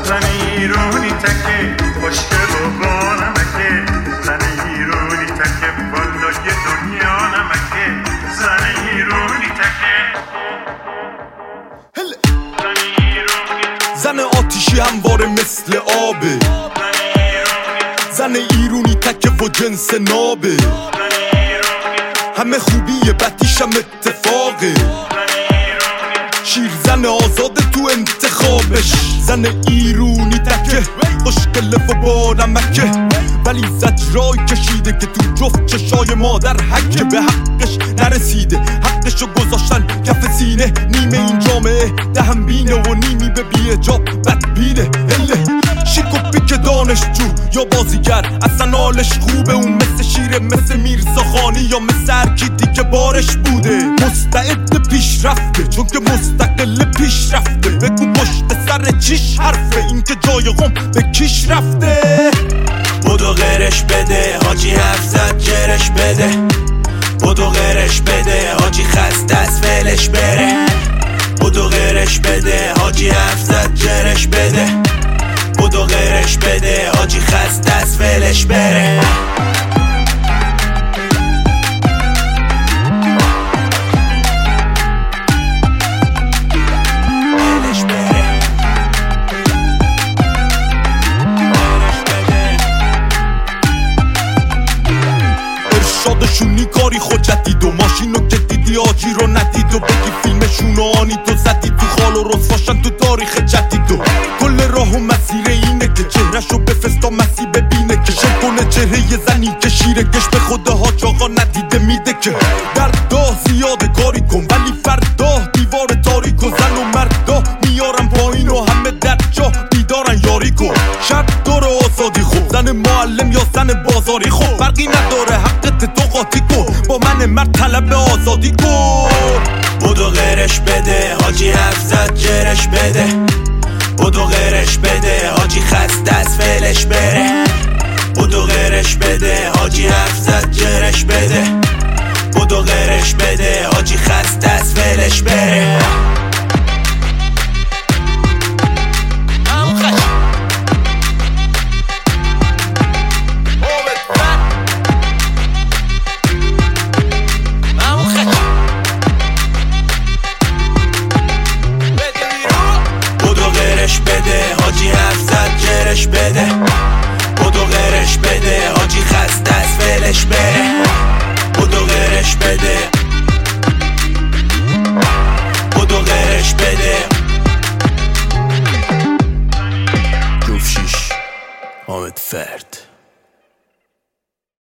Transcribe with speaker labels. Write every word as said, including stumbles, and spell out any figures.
Speaker 1: زن ایرونی تکه خوشگل و با نمکه زن ایرونی تکه بالای دنیا نمکه زن ایرونی تکه
Speaker 2: زن آتیشی همواره مثل آبه زن ایرونی تکه و جنس نابه همه خوبیه بدیش هم اتفاقه شیر زن آزاده تو انتخابش زن ایرونی تکه خوشگله و با نمکه ولی زجرای کشیده که تو جفت چشای مادر حکه به حقش نرسیده حقشو گذاشتن کف سینه نیمه این جامعه دهم بینه و نیمی به بی اجاب بدبینه هله شیک و پیک دانشجو یا بازیگر اصلا حالش خوبه اون مثل شیره مثل میرزا خانی یا مثل ارکیدی که بارش بوده مستعد پیش رفته چون که مستقل پیش رفته بگو پشت سر چیش حرفه این که جای قم به کیش رفته
Speaker 3: بودو غیرش بده حاجی حرف زد جرش بده بودو غیرش بده حاجی خسته از فعلش بره بودو غیرش بده حاجی حرف زد جرش بده بودو غیرش بده حاجی خسته از فعلش بره
Speaker 2: شادشونی کاری خود جدید و ماشینو که دیدی آجی رو ندید و بگی فیلمشونو آنی تو زدی تو خال و رسواشن تو تاریخ جدید و کل راه و مسیر اینه که چهرشو بفستا مسی ببینه که شل کنه چهره یه زنی که شیره گش به خود حاج آقا ندیده میده که دردا زیاده کاری کن ولی فردا دیوار تاریک و زن و مردا میارم پایین و همه در جا بیدارن یاری کن شرط داره آزادی خوب زن معلم یا زن بازاری خوب فرقی نداره حقت تو قاطی کن با من مرد طلب آزادی کن
Speaker 3: بودو غیرش بده حاجی حرف زد جرش بده بودو غیرش بده حاجی خسته از فعلش بره بودو غیرش بده حاجی حرف زد جرش بده بودو غیرش بده حاجی خسته از فعلش بره بده حاجی حرف زد جرش بده بودو غیرش بده حاجی خسته از فعلش بره بودو غیرش بده بودو غیرش بده جوف شیش حامد فرد